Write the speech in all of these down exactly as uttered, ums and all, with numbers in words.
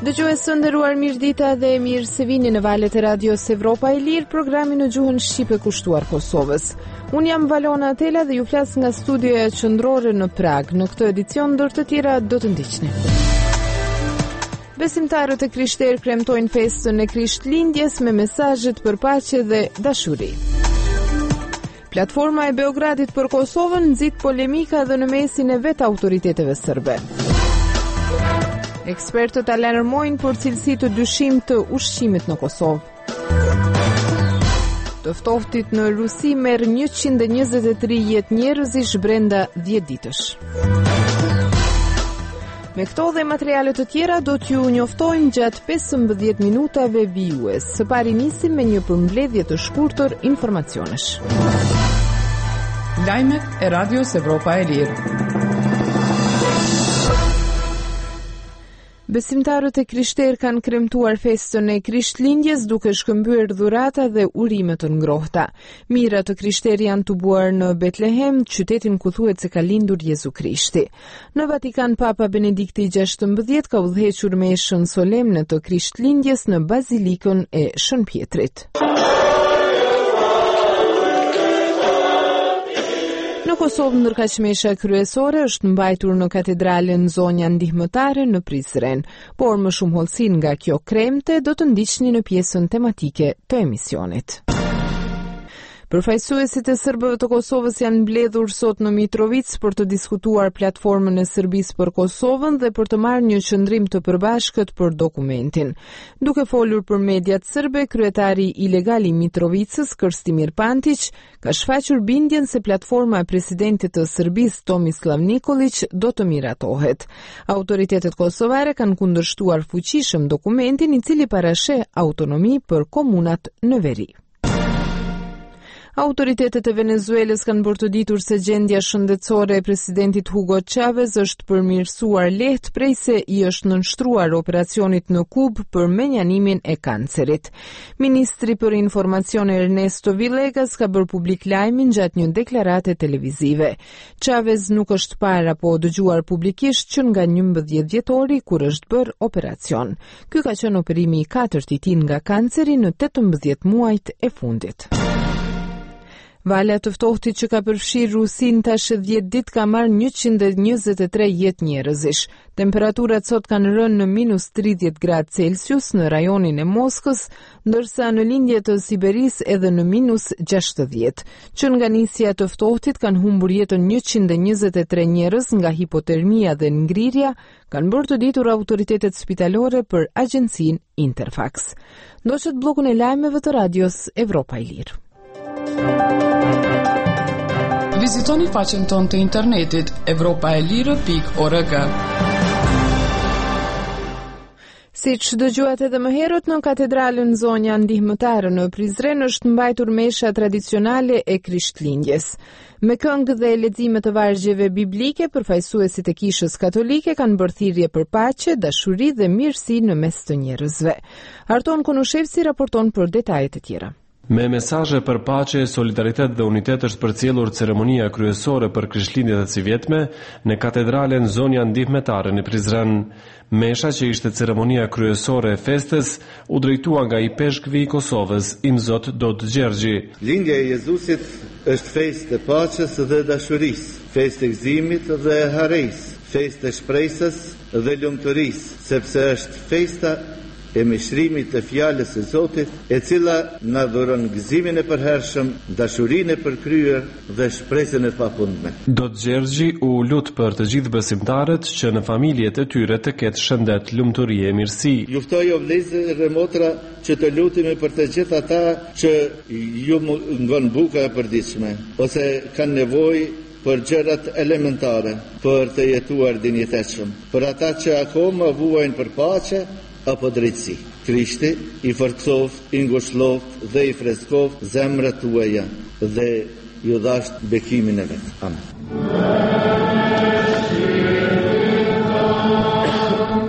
Dëgjues së nderuar, mirëdita dhe mirë se vini në valët e radios Evropa e Lirë, programin në gjuhën shqipe kushtuar Kosovës. Unë jam Valona Atela dhe ju flas nga studioja qendrore në Prag. Në këtë edicion ndër të tjera do të ndiqni. Besimtarët e Krishterë premtojnë festën e Krishtlindjes me mesazhet për paqe dhe dashuri. Platforma e Beogradit për Kosovën nxit polemika dhe në mesin e vet autoriteteve serbe. Ekspertët alarmojnë për cilësi të dyshim të ushqimit në Kosovë. Të ftoftit në Rusi merr njëqind e njëzet e tri jetë njerëzish brenda dhjetë ditësh. Me këto dhe materiale të tjera do t'ju njoftojmë gjatë pesëmbëdhjetë minutave vijues. Së pari nisim me një përmbledhje të shkurtër informacionesh. Lajmet e Radios Evropa e Lirë. Besimtarët e Krishterë kanë kremtuar festën e Krishtlindjes duke shkëmbyer dhurata dhe urime të ngrohta. Mira të Krishterë janë tubuar në Betlehem, qytetin ku thuhet se ka lindur Jezu Krishti. Në Vatikan, Papa Benedikti gjashtëmbëdhjetë ka udhëhequr meshën solemne të Krishtlindjes në Bazilikën e Shën Pjetrit. Në Kosovë, ndërkaqmesha kryesore është mbajtur në katedralen Zonja Ndihmëtare në Prizren, por më shumë hollësi nga kjo kremte do të ndiqni në pjesën tematike të emisionit. Përfaqësuesit e serbëve të Kosovës janë mbledhur sot në Mitrovic për të diskutuar platformën e Serbisë për Kosovën dhe për të marrë një qëndrim të përbashkët për dokumentin. Duke folur për mediat serbe, kryetari ilegal i Mitrovicës, Krstimir Pantić, ka shfaqur bindjen se platforma e presidentit të Serbisë, Tomislav Nikolić, do të miratohet. Autoritetet kosovare kanë kundërshtuar fuqishëm dokumentin i cili parasheh autonomi për komunat në veri. Autoritetet e Venezuelës kanë bërë të ditur se gjendja shëndetësore e presidentit Hugo Chavez është përmirësuar lehtë prej se i është nënshtruar operacionit në Kubë për menjanimin e kancerit. Ministri për informacion Ernesto Villegas ka bërë publik lajmin gjatë një deklarate televizive. Chavez nuk është parë apo dëgjuar publikisht që nga njëmbëdhjetë dhjetori kur është bërë operacion. Ky ka qenë operimi i katërt i tij nga kanceri në tetëmbëdhjetë muajt e fundit. Vala të ftohtit që ka përfshirë Rusin tash dhjetë ditë ka marrë njëqind e njëzet e tre jetë njerëzish. Temperaturat sot kanë rënë në minus tridhjetë gradë Celsius në rajonin e Moskës, ndërsa në lindje të Siberis edhe në minus gjashtëdhjetë. Që nga nisja të ftohtit kanë humbur jetën njëqind e njëzet e tre njerëz nga hipotermia dhe ngrirja, kanë bërë të ditur autoritetet spitalore për agjencinë Interfax. Ndoqët bllokun e lajmeve të radios Evropa e Lirë. Vizitoni faqen tonë të internetit evropaelire pikë org. Siç dëgjuat edhe më herët, në katedralen Zonja Ndihmëtare në Prizren është mbajtur mesha tradicionale e Krishtlindjes. Me këngë dhe lexime të vargjeve biblike, përfaqësuesit e kishës katolike kanë bërë thirrje për paqe, dashuri dhe mirësi në mes të njerëzve. Arton Konushevsi raporton për detajet e tjera. Me mesazhe për paqe, solidaritet dhe unitet është përcjellur ceremonia kryesore për Krishtlindjet e Civjetme në katedralen Zonja Ndihmëtare në Prizren. Mesha, që ishte ceremonia kryesore e festës, u drejtua nga i peshkvi i Kosovës, Imzot Dod Gjergji. Lindja e Jezusit është festë e paqes dhe dashurisë, festë e gëzimit dhe e harresë, festë e shpresës dhe lumturisë, sepse është festa e mishrimit të fjalës së Zotit, e cila na dhuron gëzimin e përhershëm, dashurinë e përkryer dhe shpresën e papundme. Dot Gjergji u lut për të gjithë besimtarët që në familjet e tyre të ketë shëndet, lumturi e mirësi. Ju ftoj o vëllezër dhe motra që të lutemi për të gjithë ata që ju ngon buka e përditshme ose kanë nevojë për gjërat elementare për të jetuar dinjitetshëm, për ata që akoma vuajnë për paqe apo drejtësi. Krishti i forcoft, i ngushëlloft dhe i freskoft zemrat tuaja dhe ju dhasht bekimin e vet. Amen. Duke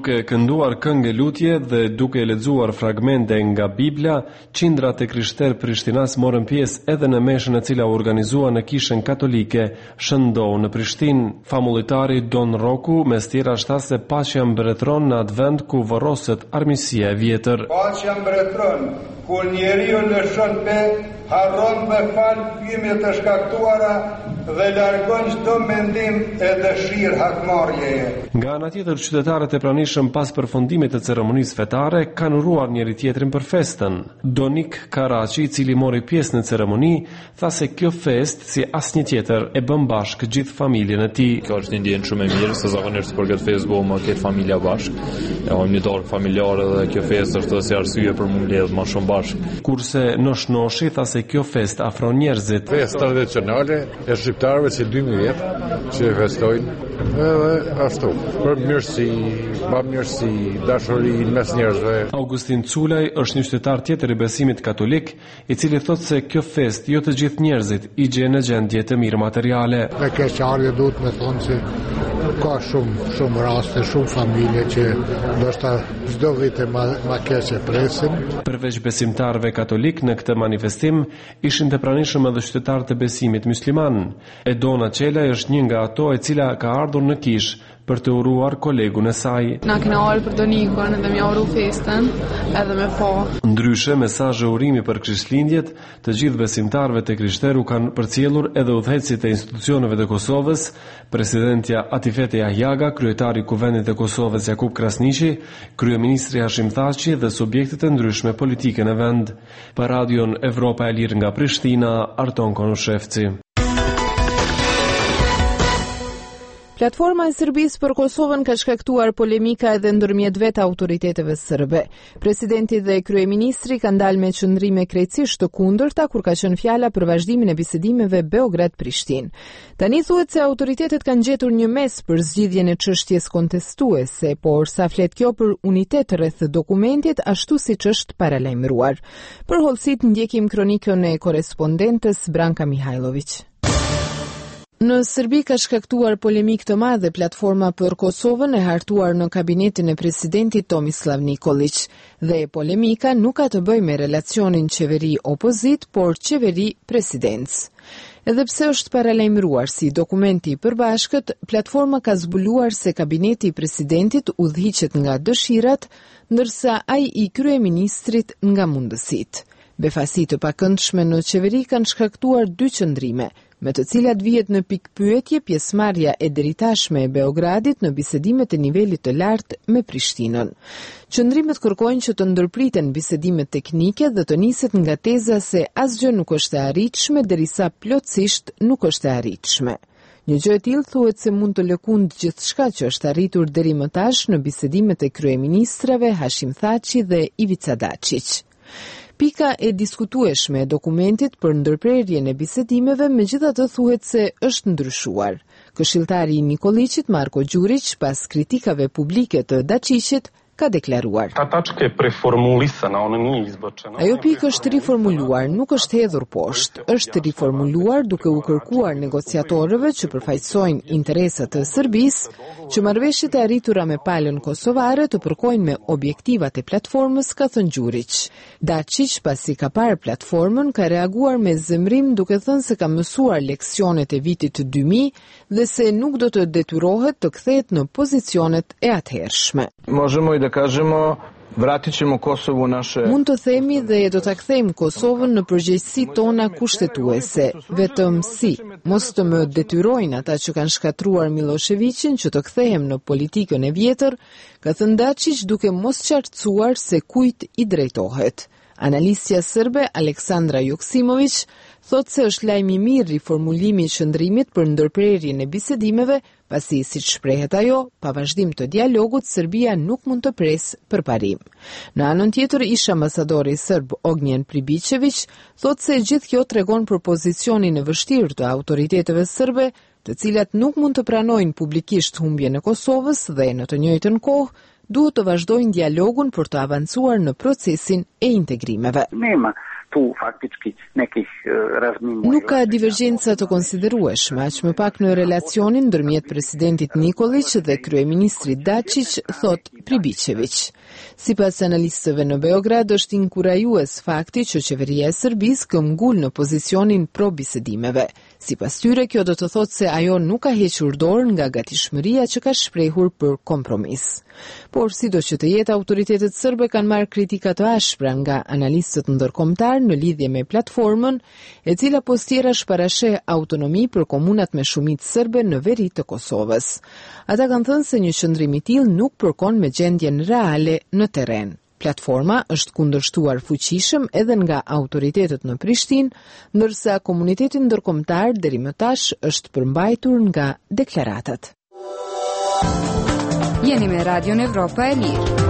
Duke kënduar këngë lutje dhe duke lexuar fragmente nga Biblia, qindrat e krishterë prishtinas morën pjesë edhe në meshën e cila organizua në kishën katolike Shëndou në Prishtinë. Famullitari Don Roku mes tjera shta se paqja mbretëron në atë vend ku vorroset armiqësia e vjetër. Paqja mbretëron kur njeriu lëshon pe, harron me fal pyetjet e shkaktuara dhe largon çdo mendim e dëshirë hakmarrjeje. Nga ana tjetër, qytetarët e pranishëm pas përfundimit të ceremonisë fetare kanë uruar njëri tjetrin për festën. Donik Karaçi, i cili mori pjesë në ceremoni, tha se kjo festë si asnjë tjetër e bën bashkë gjithë familjen e tij. Kjo është një ndjenjë shumë e mirë, se zakonisht kur këtë festë bëhem me këtë familja bashkë. E hojmë një darkë familjare dhe kjo festë është si arsye për më mbledh më shumë bashkë. Kurse Nosh Noshi tha se kjo festë afron njerëzit. Festa tradicionale e shqiptarëve si dy mijë vjet që festojnë edhe ashtu për mirësi, bamirësi, dashuri mes njerëzve. Augustin Culaj është një qytetar tjetër i besimit katolik, i cili thotë se kjo festë jo të gjithë njerëzit i gjen në gjendje të mirë materiale. Me keqardhje duhet me thonë se ka shumë shumë raste, shumë familje që ndoshta çdo vit e ma, ma keq e presin. Përveç besimtarëve katolik në këtë manifestim ishin të pranishëm edhe qytetarët e besimit musliman. Edona Qelaj është një nga ato e cila ka ardhur në kish për të uruar kolegun e saj. Na kena ardhur për Donikun dhe më uru festën edhe me po. Ndryshe, mesazhe urimi për Krishtlindjet të gjithë besimtarëve të Krishteru kanë përcjellur edhe udhëheqësit e institucioneve të Kosovës, presidentja Atifete Jahjaga, kryetari i Kuvendit të Kosovës Jakub Krasniqi, kryeministri Hashim Thaçi dhe subjektet e ndryshme politike në vend. Për Radion Evropa e Lirë nga Prishtina, Arton Konushevci. Platforma e Serbisë për Kosovën ka shkaktuar polemika edhe ndërmjet vetë autoriteteve serbe. Presidenti dhe kryeministri kanë dalë me qëndrime krejtësisht të kundërta kur ka qenë fjala për vazhdimin e bisedimeve Beograd-Prishtinë. Tani thuhet se autoritetet kanë gjetur një mes për zgjidhjen e çështjes kontestuese, por sa flet kjo për unitet rreth dokumentit ashtu siç është paralajmëruar. Për hollësit ndjekim kronikën e korrespondentes Branka Mihajlović. Në Serbi ka shkaktuar polemik të madhe platforma për Kosovën e hartuar në kabinetin e presidentit Tomislav Nikolić, dhe polemika nuk ka të bëjë me relacionin qeveri-opozit, por qeveri-presidencë. Edhe pse është paralajmëruar si dokumenti i përbashkët, platforma ka zbuluar se kabineti i presidentit udhhiqet nga dëshirat, ndërsa ai i kryeministrit nga mundësitë. Befasi të pakëndshme në qeveri kanë shkaktuar dy qëndrime, me të cilat vihet në pikpyetje pjesëmarrja e deritashme e Beogradit në bisedime të nivelit të lartë me Prishtinën. Qëndrimet kërkojnë që të ndërpriten bisedimet teknike dhe të niset nga teza se asgjë nuk është e arritshme derisa plotësisht nuk është e arritshme. Një gjë e tillë thuhet se mund të lëkund gjithçka që është arritur deri më tash në bisedimet e kryeministrave Hashim Thaçi dhe Ivica Dačić. Pika e diskutueshme e dokumentit për ndërprerjen e bisedimeve megjithatë thuhet se është ndryshuar. Këshilltari i Nikolićit Marko Đurić, pas kritikave publike të Dačićit, ka deklaruar: Ta tačka je preformulisana, ona nije izbačena. Ajo pikë është riformuluar, nuk është hedhur poshtë, është riformuluar duke u kërkuar negociatorëve që përfaqësojnë interesat e Serbisë që marrëveshjet e arritura me palën kosovare të përkojnë me objektivat e platformës, ka thënë Đurić. Dačić, pasi ka parë platformën, ka reaguar me zemrim duke thënë se ka mësuar leksionet e vitit dy mijë dhe se nuk do të detyrohet të kthehet në pozicionet e atëhershme. Možemo i da kažemo vratit ćemo Kosovu naše... Mund të themi dhe do ta kthejmë Kosovën në përgjegjësitë tona kushtetuese, vetëm si, mos të më detyrojnë ata që kanë shkatruar Miloševićin që të kthehem në politikën e vjetër, ka thënë Dačić duke mos qartësuar se kujt i drejtohet. Analistja serbe Aleksandra Joksimović thot se është lajm i mirë riformulimi i qëndrimit për ndërprerjen e bisedimeve, pasi siç shprehet ajo, pa vazhdim të dialogut Serbia nuk mund të presë përparim. Në anën tjetër, ish ambasadori serb Ognjen Pribićević thot se gjithë kjo tregon për pozicionin e vështirë të autoriteteve serbe, të cilat nuk mund të pranojnë publikisht humbjen e Kosovës dhe në të njëjtën kohë duhet të vazhdojnë dialogun për të avancuar në procesin e integrimeve. Nema tu faktički nekih razmimoj. Nuk ka divergjenca të konsiderueshme, aq më pak në relacionin ndërmjet presidentit Nikolić dhe kryeministrit Dačić, thot Pribićević. Sipas analistëve në Beograd, është inkurajues fakti që qeveria e Serbisë këmbgul në pozicionin pro bisedimeve. Sipas tyre, kjo do të thotë se ajo nuk ka hequr dorë nga gatishmëria që ka shprehur për kompromis. Por sido që të jetë, autoritetet serbe kanë marrë kritika të ashpra nga analistët ndërkombëtar në lidhje me platformën, e cila postjerash parasheh autonomi për komunat me shumicë serbe në veri të Kosovës. Ata kanë thënë se një qëndrim i tillë nuk përkon me gjendjen reale në terren. Platforma është kundërshtuar fuqishëm edhe nga autoritetet në Prishtinë, ndërsa komuniteti ndërkombëtar deri më tash është përmbajtur nga deklaratat. Jeni me Radion Evropa e Lirë.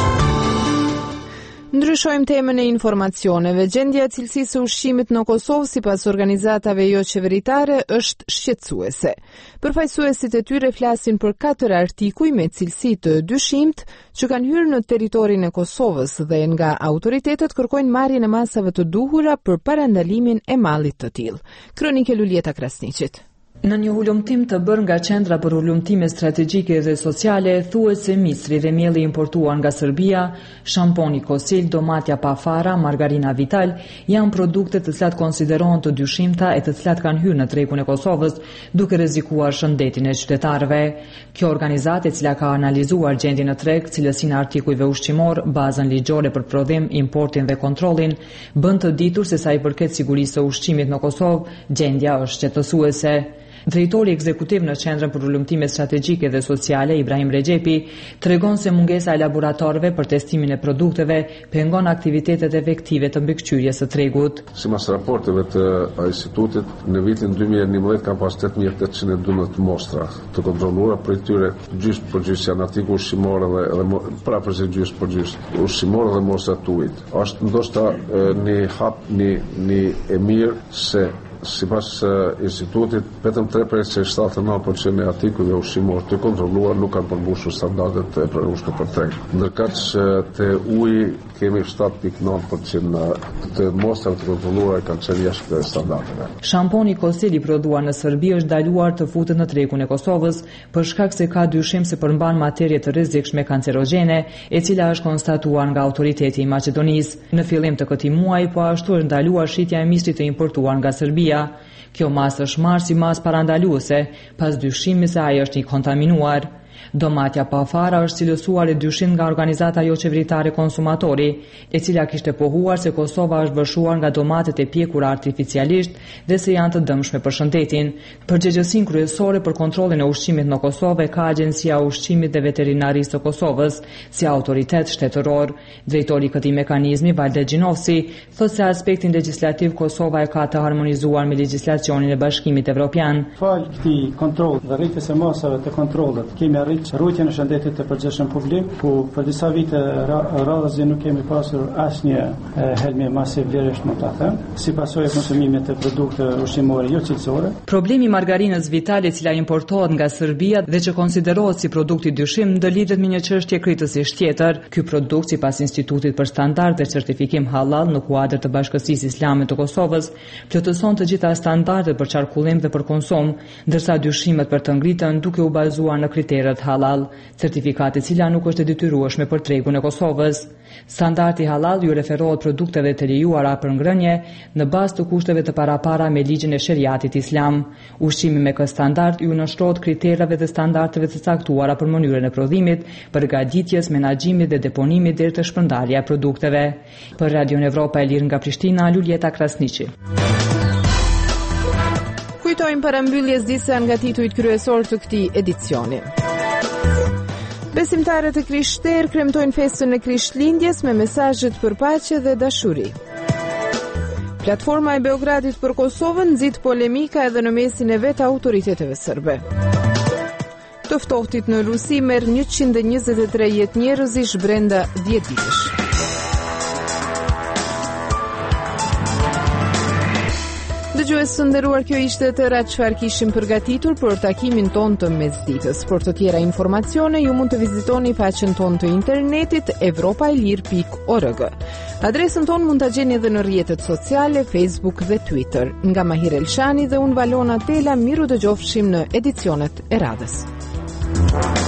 Ndryshojmë temën e informacioneve. Gjendja e cilësisë së ushqimit në Kosovë sipas organizatave jo qeveritare është shqetësuese. Përfaqësuesit e tyre flasin për katër artikuj me cilësi të dyshimt që kanë hyrë në territorin e Kosovës dhe nga autoritetet kërkojnë marrjen e masave të duhura për parandalimin e mallit të tillë. Kronike Lulieta Krasniqit. Në një hulumtim të bërë nga Qendra për Hulumtime Strategjike dhe Sociale, thuhet se misri dhe mielli importuar nga Serbia, shamponi Kosil, domatja pa fara, margarina Vital, janë produkte të cilat konsiderohen të dyshimta e të cilat kanë hyrë në tregun e Kosovës, duke rrezikuar shëndetin e qytetarëve. Kjo organizatë, e cila ka analizuar gjendjen në treg, cilësinë e artikujve ushqimor, bazën ligjore për prodhim, importin dhe kontrollin, bën të ditur se sa i përket sigurisë së ushqimit në Kosovë, gjendja është shqetësuese. Drejtori ekzekutiv në Qendrën për Hulumtime Strategjike dhe Sociale, Ibrahim Rexhepi, tregon se mungesa e laboratorëve për testimin e produkteve pengon aktivitetet efektive të mbikëqyrjes së tregut. Sipas raporteve të institutit, në vitin dy mijë e njëmbëdhjetë kanë pas tetë mijë e tetëqind e dymbëdhjetë mostra të kontrolluara, prej tyre gjysmë për gjysmë janë artikuj ushqimor dhe edhe pra përse gjysmë për gjysmë ushqimor dhe mostra të ujit. Është ndoshta një hap një një e mirë se sipas uh, institutit, vetëm tre prej shtatëdhjetë e nëntë përqind e artikujve ushqimor të kontrolluar nuk kanë përmbushur standardet e pranueshme për treg. Ndërkaq që te uji kemi shtatë pikë nëntë përqind të mostrave të kontrolluara kanë qenë jashtë standardeve. Shamponi Kosil i prodhuar në Serbi është ndaluar të futet në tregun e Kosovës për shkak se ka dyshim se përmban materie të rrezikshme kancerogjene, e cila është konstatuar nga autoriteti i Maqedonisë. Në fillim të këtij muaji po ashtu është ndaluar shitja e misrit të importuar nga Serbia. Kjo masë është marrë si masë parandaluese, pas dyshimit se ai është i kontaminuar. Domatja pa fara është cilësuar e dyshim nga organizata jo qeveritare Konsumatori, e cila kishte pohuar se Kosova është vëshuar nga domatet e pjekura artificialisht dhe se janë të dëmshme për shëndetin. Përgjegjësinë kryesore për kontrollin e ushqimit në Kosovë ka Agjencia e Ushqimit dhe Veterinarisë së Kosovës, si autoritet shtetëror. Drejtori i këtij mekanizmi, Valdet Gjinovsi, thotë se aspektin legjislativ Kosova e ka të harmonizuar me legjislacionin e Bashkimit Evropian. Fal këtij kontroll dhe rritjes së masave të kontrollit, kemi arrit rrugën e shëndetit të përgjithshëm publik, ku për disa vite radhëzi nuk kemi pasur asnjë helmi masiv vlerësh, më ta them, si pasojë e konsumimit të produkteve ushqimore jo cilësore. Problemi i margarinës Vital, e cila importohet nga Serbia dhe që konsiderohet si produkt i dyshim, ndëlidhet me një çështje kritësisht tjetër. Ky produkt, sipas Institutit për Standard dhe Certifikim Halal në kuadër të Bashkësisë Islame të Kosovës, plotëson të gjitha standardet për qarkullim dhe për konsum, ndërsa dyshimet për të ngritën duke u bazuar në kriteret halal, certifikate e cila nuk është e detyrueshme për tregun e Kosovës. Standardi halal ju referohet produkteve të lejuara për ngrënie në bazë të kushteve të parapara me ligjin e sheriatit islam. Ushqimi me këtë standard ju nënshtrohet kriterave dhe standardeve të caktuara për mënyrën e prodhimit, përgatitjes, menaxhimit dhe deponimit deri te shpërndarja e produkteve. Për Radion Evropa e Lirë nga Prishtina, Lulieta Krasniqi. Kujtojmë parambyljes disa nga titujt kryesor të këtij edicioni. Besimtarët e Krishterë kremtojnë festën e Krishtlindjes me mesazhet për paqe dhe dashuri. Platforma e Beogradit për Kosovën nxit polemika edhe në mesin e vet autoriteteve serbe. Të ftohtit në Rusi merr njëqind e njëzet e tre jetë njerëzish brenda dhjetë ditësh. Dëgjues të nderuar, kjo ishte tëra çfarë kishim përgatitur për takimin ton të mesditës. Për të tjera informacione ju mund të vizitoni faqen ton të internetit evropaelir pikë org. Adresën ton mund ta gjeni edhe në rrjetet sociale, Facebook dhe Twitter. Nga Mahir Elshani dhe unë Valona Tela, miru dëgjofshim në edicionet e radhës.